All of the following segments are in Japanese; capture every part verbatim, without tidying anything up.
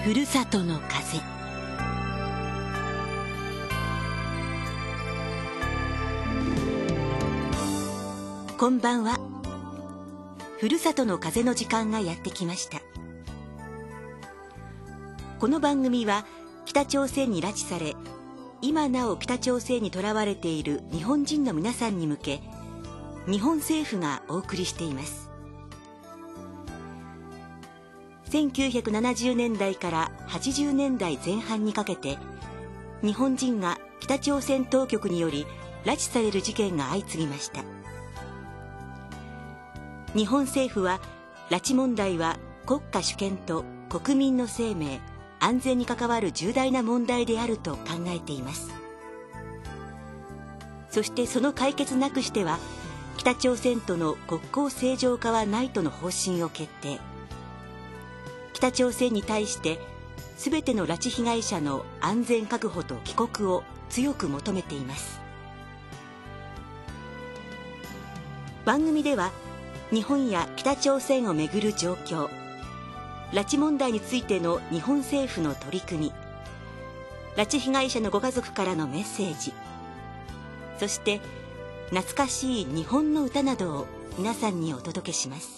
ふるさとの風。こんばんは。ふるさとの風の時間がやってきました。この番組は北朝鮮に拉致され、今なお北朝鮮にとらわれている日本人の皆さんに向け、日本政府がお送りしています。せんきゅうひゃくななじゅうねんだいからはちじゅうねんだいぜん半にかけて、日本人が北朝鮮当局により拉致される事件が相次ぎました。日本政府は、拉致問題は国家主権と国民の生命、安全に関わる重大な問題であると考えています。そしてその解決なくしては、北朝鮮との国交正常化はないとの方針を決定。北朝鮮に対して、すべての拉致被害者の安全確保と帰国を強く求めています。番組では、日本や北朝鮮をめぐる状況、拉致問題についての日本政府の取り組み、拉致被害者のご家族からのメッセージ、そして懐かしい日本の歌などを皆さんにお届けします。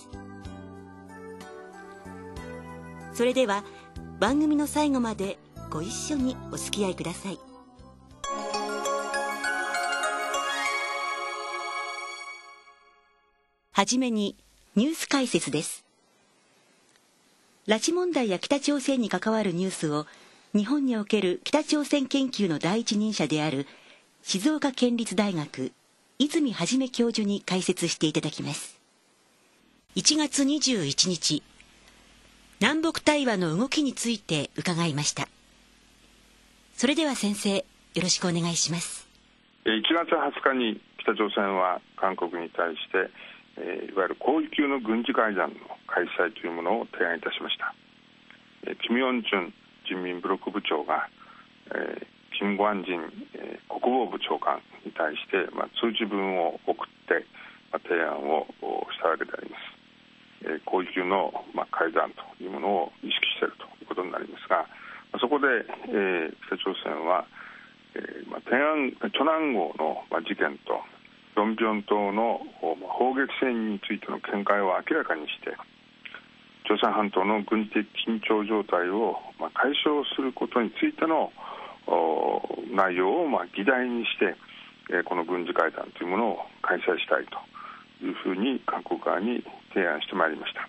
それでは番組の最後までご一緒にお付き合いください。はじめにニュース解説です。拉致問題や北朝鮮に関わるニュースを日本における北朝鮮研究の第一人者である静岡県立大学泉元教授に解説していただきます。いちがつにじゅういちにち、南北対話の動きについて伺いました。それでは先生、よろしくお願いします。 いちがつはつかに北朝鮮は韓国に対していわゆる高級の軍事会談の開催というものを提案いたしました。キム・ヨンジュン人民ブロック部長がキム・グァンジン国防部長官に対して、まあ、通知文を送って、まあ、提案をしたわけであります。高級の、まあ、会談というものを意識しているということになりますが、まあ、そこで、えー、北朝鮮は、えーまあ、天安チョナン号の、まあ、事件とヨンピョン島の砲撃戦についての見解を明らかにして、朝鮮半島の軍事的緊張状態を解消することについての内容を議題にして、この軍事会談というものを開催したいというふうに韓国側に提案してまいりました。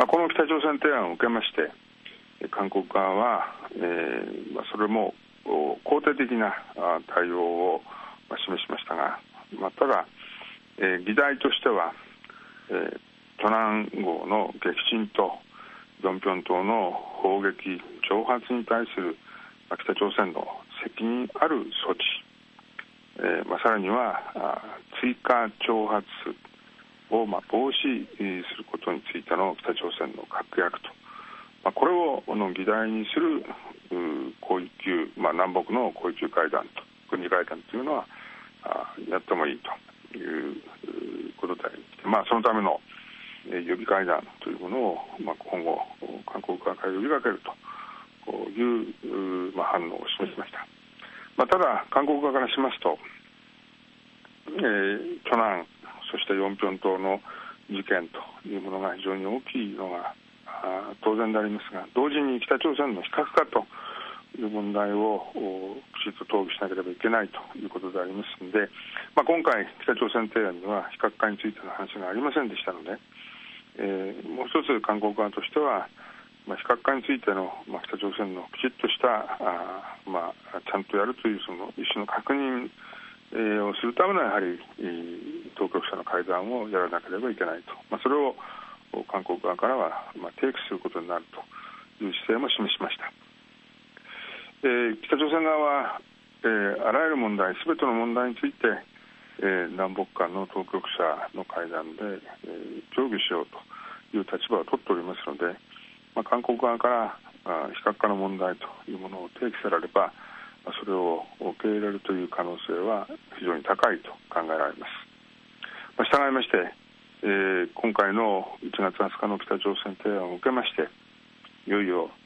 この北朝鮮提案を受けまして、韓国側は、えー、それも肯定的な対応を示しましたが、まあ、ただ、えー、議題としては、えー、チョナン号の撃沈とヨンピョン島の砲撃挑発に対する、まあ、北朝鮮の責任ある措置、えーまあ、さらには追加挑発を、まあ、防止することについての北朝鮮の確約と、まあ、これをこの議題にする高級、まあ、南北の高級会談と軍事会談というのはやってもいいということで、まあ、そのための予備会談というものを、まあ、今後韓国側から呼びかけるという、まあ、反応を示しました。まあ、ただ韓国側からしますと、えー、チョナンそしてヨンピョン島の事件というものが非常に大きいのが当然でありますが、同時に北朝鮮の非核化という問題をきちっと討議しなければいけないということでありますので、まあ、今回北朝鮮提案には非核化についての話がありませんでしたので、えー、もう一つ韓国側としては、まあ、非核化についての、まあ、北朝鮮のきちっとしたあ、まあ、ちゃんとやるというその意思の確認、えー、をするためのやはり、えー、当局者の会談をやらなければいけないと、まあ、それを韓国側からは、まあ、提起することになるという姿勢も示しました。えー、北朝鮮側は、えー、あらゆる問題、すべての問題について、えー、南北間の当局者の会談で、えー、協議しようという立場を取っておりますので、まあ、韓国側からあ非核化の問題というものを提起されれば、まあ、それを受け入れるという可能性は非常に高いと考えられます。まあ、従いまして、えー、今回のいちがつはつかの北朝鮮提案を受けまして、いよいよ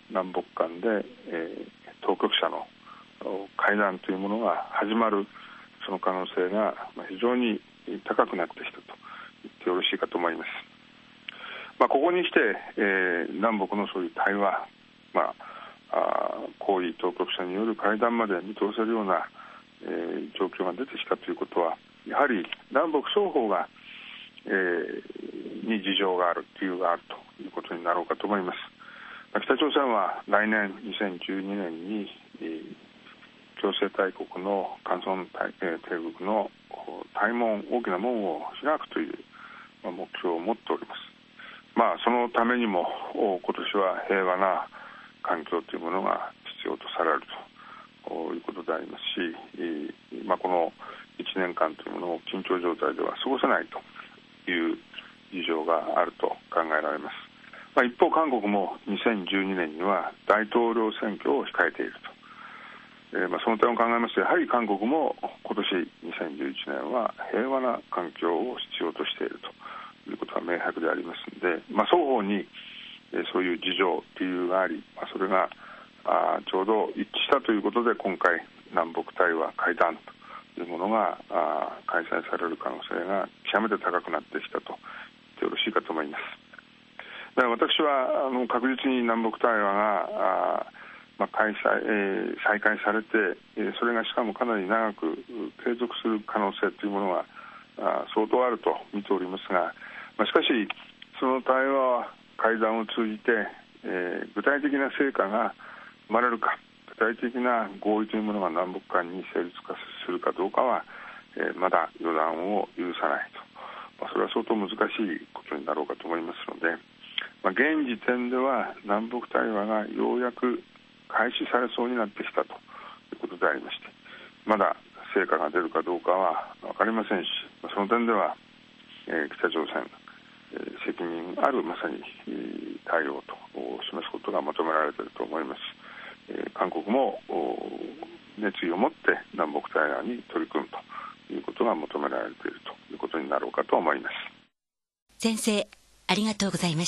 南北間で、えー、当局者の会談というものが始まる、その可能性が非常に高くなってきたと言ってよろしいかと思います。まあ、ここに来て、えー、南北のそういう対話、まあ、あ高位当局者による会談まで見通せるような、えー、状況が出てきたということは、やはり南北双方が、えー、に事情がある、理由があるということになろうかと思います。北朝鮮は来年にせんじゅうにねんに、えー、共生大国の韓村帝国の大門、大きな門を開くという目標を持っております。まあ、そのためにも今年は平和な環境というものが必要とされるということでありますし、まあ、このいちねんかんというものを緊張状態では過ごせないという事情があると考えられます。まあ、一方、韓国もにせんじゅうにねんには大統領選挙を控えていると、えーまあ、その点を考えますと、やはり韓国も今年にせんじゅういちねんは平和な環境を必要としているということが明白でありますので、まあ、双方にそういう事情、理由があり、まあ、それがあちょうど一致したということで、今回南北対話会談というものがあ開催される可能性が極めて高くなってきたと言ってよろしいかと思います。だから私はあの確実に南北対話があ、まあ、開催、えー、再開されて、えー、それがしかもかなり長く継続する可能性というものがあ相当あると見ておりますが、まあ、しかしその対話会談を通じて、えー、具体的な成果が生まれるか、具体的な合意というものが南北間に成立化するかどうかは、えー、まだ予断を許さないと、まあ、それは相当難しいことになろうかと思いますので、まあ、現時点では南北対話がようやく開始されそうになってきたということでありまして、まだ成果が出るかどうかは分かりませんし、その点では、えー、北朝鮮、えー、責任あるまさに、えー、対応と示すことが求められていると思います。えー、韓国も熱意を持って南北対話に取り組むということが求められているということになろうかと思います。 先生、ありがとうございました。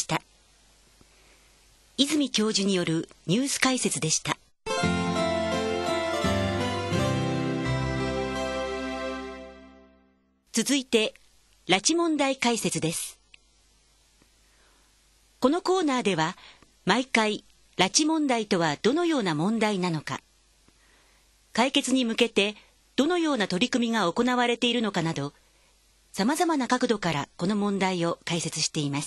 泉教授によるニュース解説でした。続いて、拉致問題解説です。このコーナーでは、毎回、拉致問題とはどのような問題なのか、解決に向けてどのような取り組みが行われているのかなど、様々な角度からこの問題を解説しています。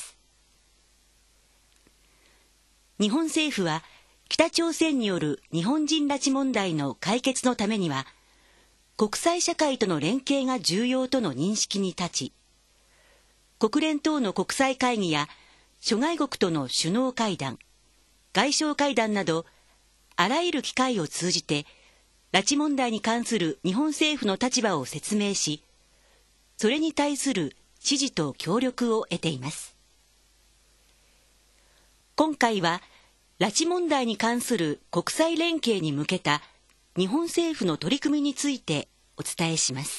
日本政府は、北朝鮮による日本人拉致問題の解決のためには、国際社会との連携が重要との認識に立ち、国連等の国際会議や諸外国との首脳会談、外相会談など、あらゆる機会を通じて、拉致問題に関する日本政府の立場を説明し、それに対する支持と協力を得ています。今回は、拉致問題に関する国際連携に向けた日本政府の取り組みについてお伝えします。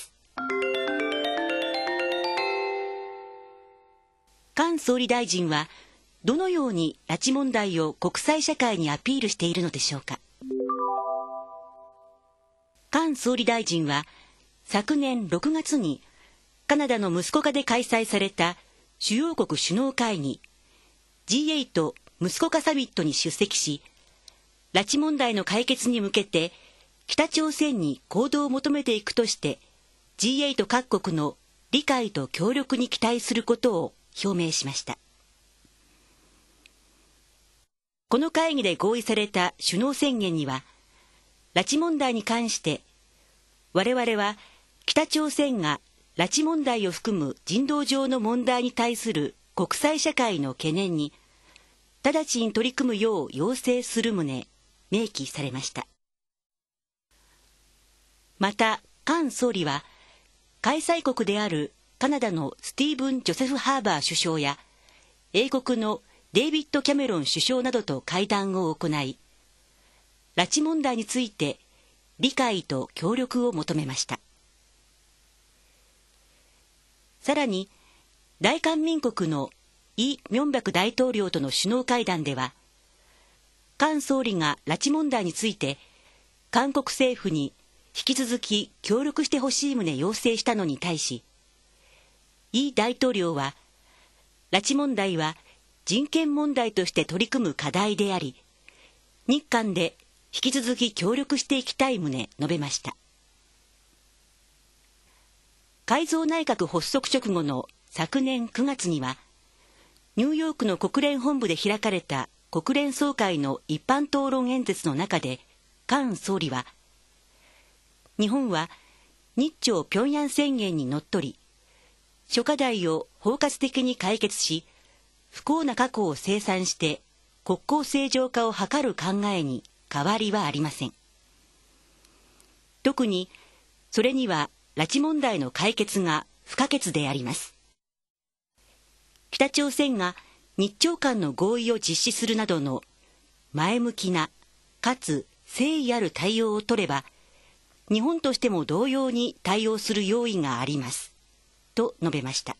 菅総理大臣はどのように拉致問題を国際社会にアピールしているのでしょうか。菅総理大臣は昨年ろくがつにカナダの息子化で開催された主要国首脳会議 ジーエイト 息子化サミットに出席し、拉致問題の解決に向けて北朝鮮に行動を求めていくとして ジーエイト 各国の理解と協力に期待することを表明しました。この会議で合意された首脳宣言には、拉致問題に関して我々は北朝鮮が拉致問題を含む人道上の問題に対する国際社会の懸念に直ちに取り組むよう要請する旨明記されました。また菅総理は開催国であるカナダのスティーブン・ジョセフ・ハーバー首相や英国のデイビッド・キャメロン首相などと会談を行い、拉致問題について理解と協力を求めました。さらに大韓民国のイ・ミョンバク大統領との首脳会談では、 菅総理が拉致問題について韓国政府に引き続き協力してほしい旨要請したのに対し、イ大統領は、拉致問題は人権問題として取り組む課題であり、日韓で引き続き協力していきたい旨述べました。改造内閣発足直後の昨年くがつには、ニューヨークの国連本部で開かれた国連総会の一般討論演説の中で、菅総理は、日本は日朝平壌宣言にのっとり、諸課題を包括的に解決し、不幸な過去を清算して国交正常化を図る考えに変わりはありません。特に、それには拉致問題の解決が不可欠であります。北朝鮮が日朝間の合意を実施するなどの前向きなかつ誠意ある対応を取れば、日本としても同様に対応する用意がありますと述べました。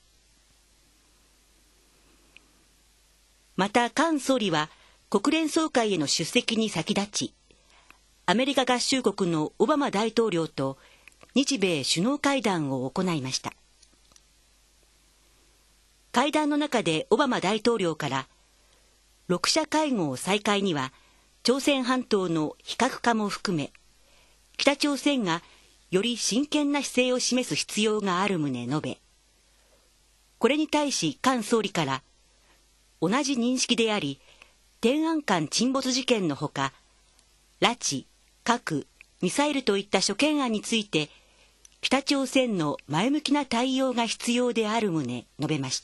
また菅総理は国連総会への出席に先立ち、アメリカ合衆国のオバマ大統領と日米首脳会談を行いました。会談の中でオバマ大統領から、ろく者会合再開には朝鮮半島の非核化も含め、北朝鮮がより真剣な姿勢を示す必要がある旨述べ、これに対し菅総理から、同じ認識であり、天安館沈没事件のほか、拉致、核、ミサイルといった諸懸案について、北朝鮮の前向きな対応が必要である旨述べました。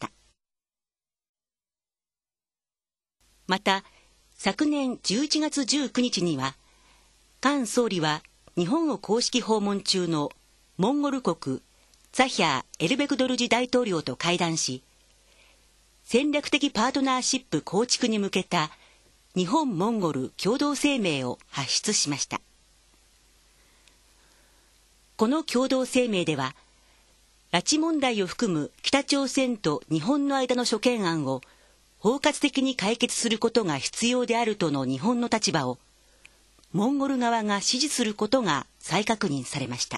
また、昨年じゅういちがつじゅうくにちには、菅総理は日本を公式訪問中のモンゴル国ザヒャー・エルベクドルジ大統領と会談し、戦略的パートナーシップ構築に向けた日本・モンゴル共同声明を発出しました。この共同声明では、拉致問題を含む北朝鮮と日本の間の諸懸案を包括的に解決することが必要であるとの日本の立場を、モンゴル側が支持することが再確認されました。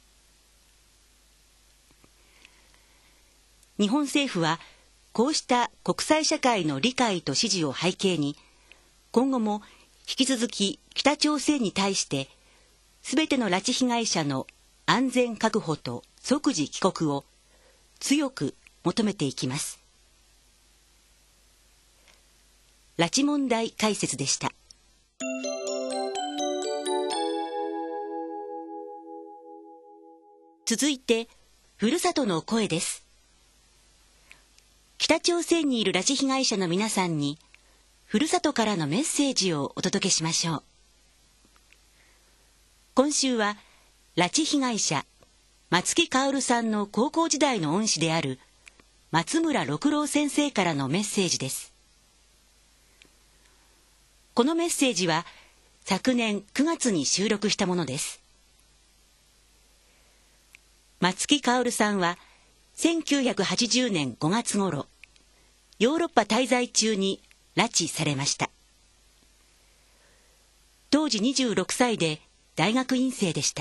日本政府は、こうした国際社会の理解と支持を背景に、今後も引き続き北朝鮮に対して、すべての拉致被害者の安全確保と即時帰国を強く求めていきます。拉致問題解説でした。続いて、ふるさとの声です。北朝鮮にいる拉致被害者の皆さんに、ふるさとからのメッセージをお届けしましょう。今週は、拉致被害者、松木薫さんの高校時代の恩師である、松村六郎先生からのメッセージです。このメッセージは、昨年くがつに収録したものです。松木薫さんは、せんきゅうひゃくはちじゅうねんごがつ頃、ヨーロッパ滞在中に拉致されました。当時にじゅうろくさいで大学院生でした。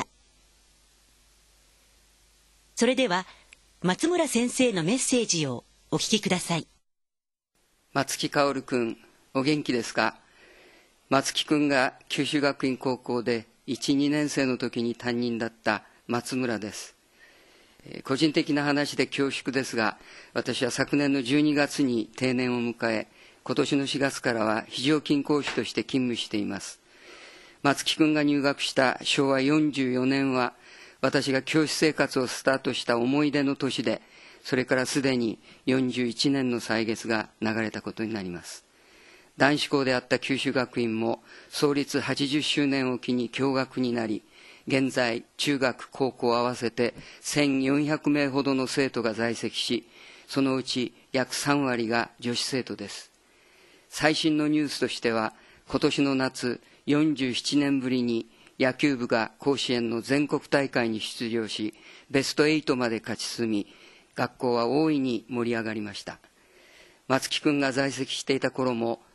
それでは、松村先生のメッセージをお聞きください。 松木薫君、お元気ですか？松木君が九州学院高校でいち、にねん生の時に担任だった松村です。個人的な話で恐縮ですが、私は昨年のじゅうにがつに定年を迎え、今年のしがつからは非常勤講師として勤務しています。松木君が入学したしょうわよんじゅうよねんは、私が教師生活をスタートした思い出の年で、それからすでによんじゅういちねんの歳月が流れたことになります。男子校であった九州学院も創立はちじゅっしゅうねんを機に共学になり、現在中学高校合わせてせんよんひゃくめいほどの生徒が在籍し、そのうち約さんわりが女子生徒です。最新のニュースとしては、今年の夏よんじゅうななねんぶりに野球部が甲子園の全国大会に出場し、ベストはちまで勝ち進み、学校は大いに盛り上がりました。松木君が在籍していた頃も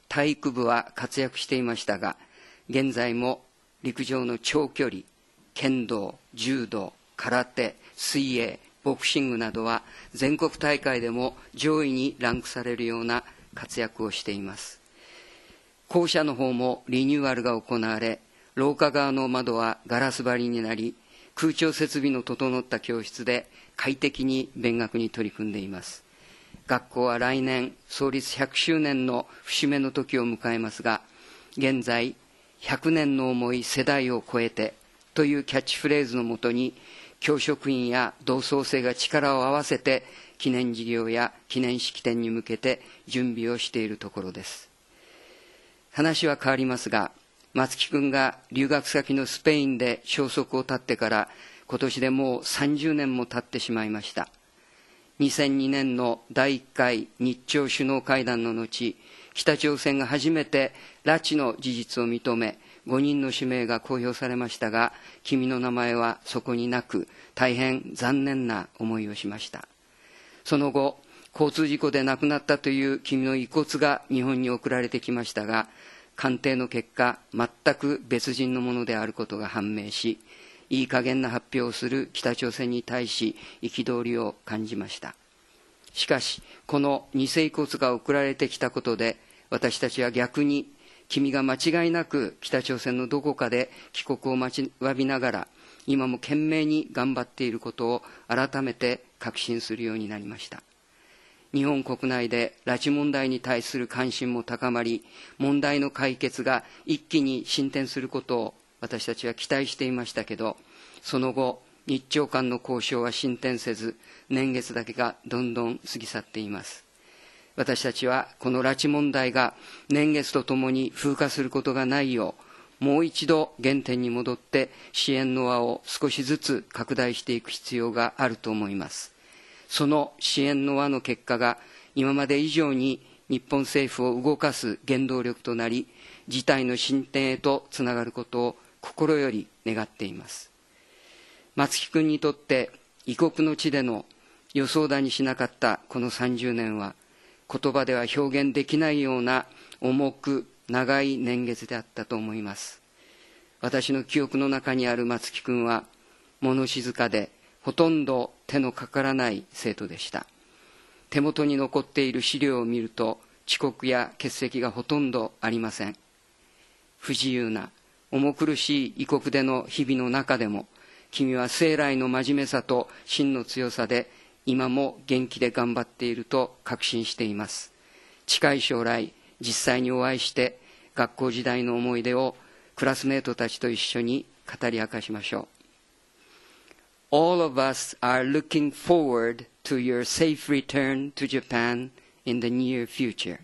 体育部は活躍していましたが、現在も陸上の長距離、剣道、柔道、空手、水泳、ボクシングなどは全国大会でも上位にランクされるような活躍をしています。校舎の方もリニューアルが行われ、廊下側の窓はガラス張りになり、空調設備の整った教室で快適に勉学に取り組んでいます。学校は来年創立ひゃくしゅうねんの節目の時を迎えますが、現在ひゃくねんの思い世代を超えてというキャッチフレーズのもとに、教職員や同窓生が力を合わせて記念事業や記念式典に向けて準備をしているところです。話は変わりますが、松木君が留学先のスペインで消息を絶ってから今年でもうさんじゅうねんも経ってしまいました。にせんにねんのだいいっかい日朝首脳会談の後、北朝鮮が初めて拉致の事実を認め、ごにんの氏名が公表されましたが、君の名前はそこになく、大変残念な思いをしました。その後、交通事故で亡くなったという君の遺骨が日本に送られてきましたが、鑑定の結果、全く別人のものであることが判明し、いい加減な発表をする北朝鮮に対し、憤りを感じました。しかし、この偽遺骨が送られてきたことで、私たちは逆に、君が間違いなく北朝鮮のどこかで帰国を待ちわびながら、今も懸命に頑張っていることを改めて確信するようになりました。日本国内で拉致問題に対する関心も高まり、問題の解決が一気に進展することを私たちは期待していましたけど、その後、日朝間の交渉は進展せず、年月だけがどんどん過ぎ去っています。私たちはこの拉致問題が年月とともに風化することがないよう、もう一度原点に戻って支援の輪を少しずつ拡大していく必要があると思います。その支援の輪の結果が今まで以上に日本政府を動かす原動力となり、事態の進展へとつながることを心より願っています。松木君にとって異国の地での予想だにしなかったこのさんじゅうねんは、言葉では表現できないような重く長い年月であったと思います。私の記憶の中にある松木君は物静かでほとんど手のかからない生徒でした。手元に残っている資料を見ると遅刻や欠席がほとんどありません。不自由な重苦しい異国での日々の中でも、君は生来の真面目さと芯の強さで今も元気で頑張っていると確信しています。近い将来、実際にお会いして学校時代の思い出をクラスメートたちと一緒に語り明かしましょう。All of us are looking forward to your safe return to Japan in the near future.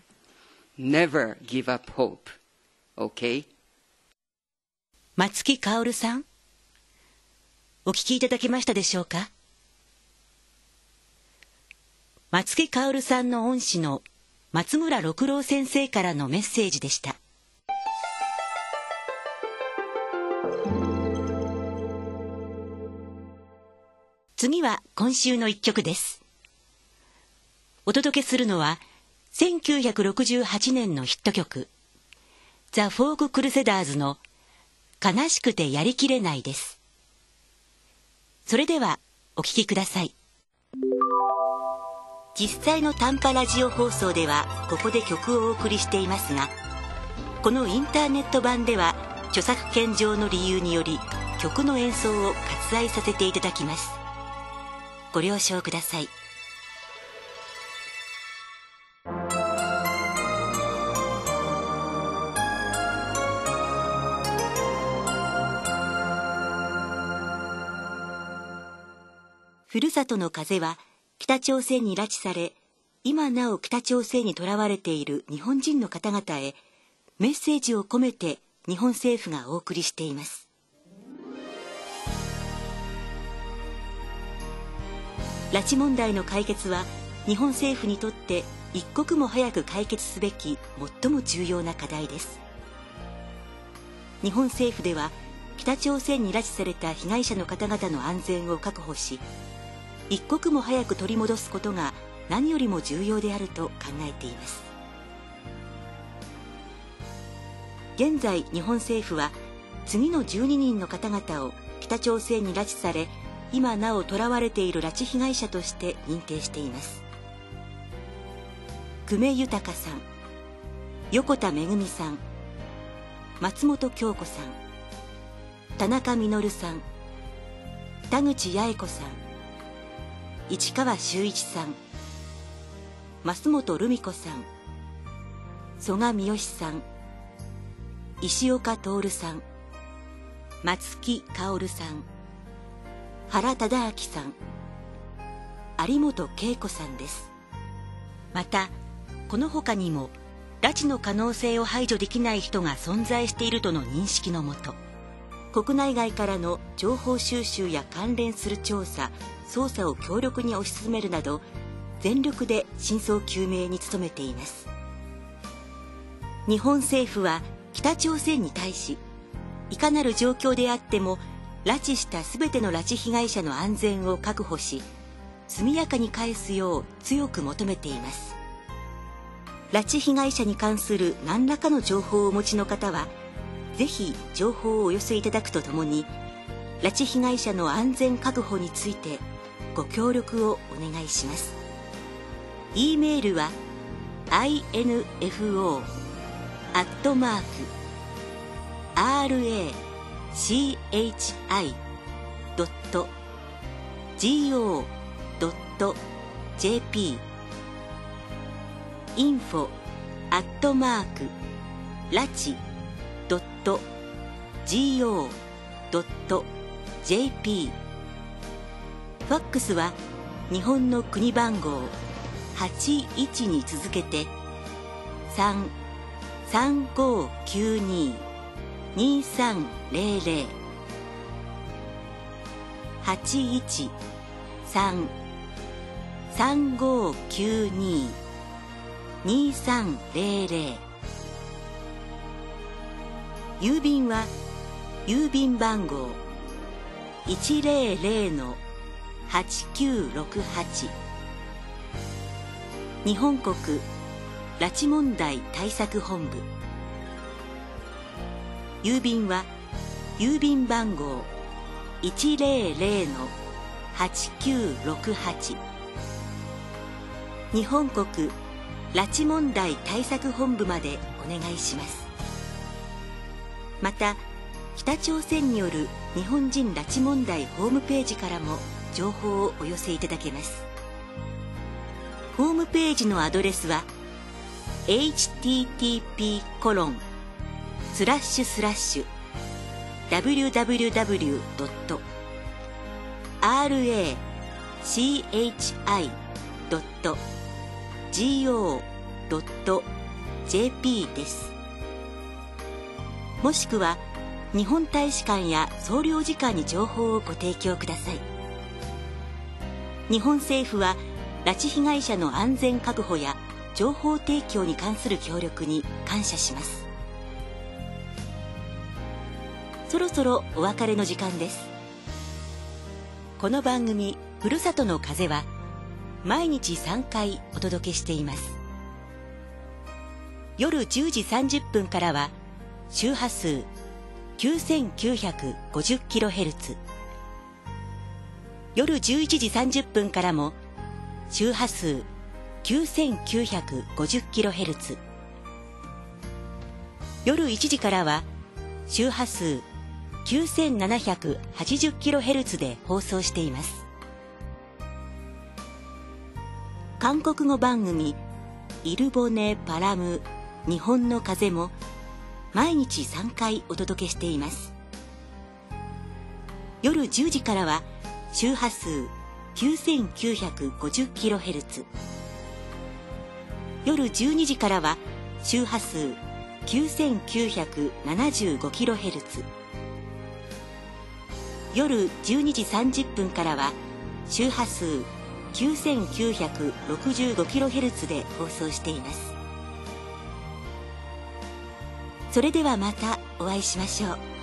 Never give up hope. Okay? 松木薫さん、お聞きいただけましたでしょうか。松木薫さんの恩師の松村六郎先生からのメッセージでした。次は今週の一曲です。お届けするのはせんきゅうひゃくろくじゅうはちねんのヒット曲ザ・フォーク・クルセダーズの悲しくてやりきれないです。それではお聴きください。実際の短波ラジオ放送ではここで曲をお送りしていますが、このインターネット版では著作権上の理由により曲の演奏を割愛させていただきます。ご了承ください。ふるさとの風は北朝鮮に拉致され、今なお北朝鮮にとらわれている日本人の方々へメッセージを込めて日本政府がお送りしています。拉致問題の解決は日本政府にとって一刻も早く解決すべき最も重要な課題です。日本政府では北朝鮮に拉致された被害者の方々の安全を確保し、一刻も早く取り戻すことが何よりも重要であると考えています。 現在日本政府は次のじゅうににんの方々を北朝鮮に拉致され、今なお囚われている拉致被害者として認定しています。久米豊さん、横田めぐみさん、松本京子さん、田中実さん、田口八重子さん、市川修一さん、増本留美子さん、曽我三好さん、石岡徹さん、松木薫さん、原忠明さん、有本恵子さんです。また、この他にも拉致の可能性を排除できない人が存在しているとの認識のもと、国内外からの情報収集や関連する調査・捜査を強力に推し進めるなど、全力で真相究明に努めています。日本政府は北朝鮮に対し、いかなる状況であっても拉致したすべての拉致被害者の安全を確保し、速やかに返すよう強く求めています。拉致被害者に関する何らかの情報をお持ちの方は、ぜひ情報をお寄せいただくとともに、拉致被害者の安全確保についてご協力をお願いします。e メールは アイエヌエフオー アットマーク アールエーシーエイチアイ ドット ジーオー ドット ジェーピー インフォ アットマーク ラチ ドット ジーオー ドット ジェーピー ファックスは日本の国番号はちいちに続けてさん さんごきゅうに にさんゼロゼロ はちいちさん さんごきゅうに にさんゼロゼロ、郵便は郵便番号 いちゼロゼロのはちきゅうろくはち、日本国拉致問題対策本部。郵便は郵便番号 いちゼロゼロのはちきゅうろくはち、日本国拉致問題対策本部までお願いします。また、北朝鮮による日本人拉致問題ホームページからも情報をお寄せいただけます。ホームページのアドレスは エイチティーティーピーコロンスラッシュスラッシュダブリューダブリューダブリュードットアールエーシーエイチアイドットジーオードットジェーピー です。もしくは日本大使館や総領事館に情報をご提供ください。日本政府は拉致被害者の安全確保や情報提供に関する協力に感謝します。そろそろお別れの時間です。この番組「ふるさとの風」は毎日さんかいお届けしています。夜じゅうじさんじゅっぷんからは周波数 きゅうせんきゅうひゃくごじゅっキロヘルツ、 夜じゅういちじさんじゅっぷんからも周波数 きゅうせんきゅうひゃくごじゅっキロヘルツ、 夜いちじからは周波数 きゅうせんななひゃくはちじゅっキロヘルツ で放送しています。韓国語番組イルボネパラム日本の風も毎日さんかいお届けしています。夜じゅうじからは周波数 きゅうせんきゅうひゃくごじゅっキロヘルツ、 夜じゅうにじからは周波数 きゅうせんきゅうひゃくななじゅうごキロヘルツ、 夜じゅうにじさんじゅっぷんからは周波数 きゅうせんきゅうひゃくろくじゅうごキロヘルツ で放送しています。それではまたお会いしましょう。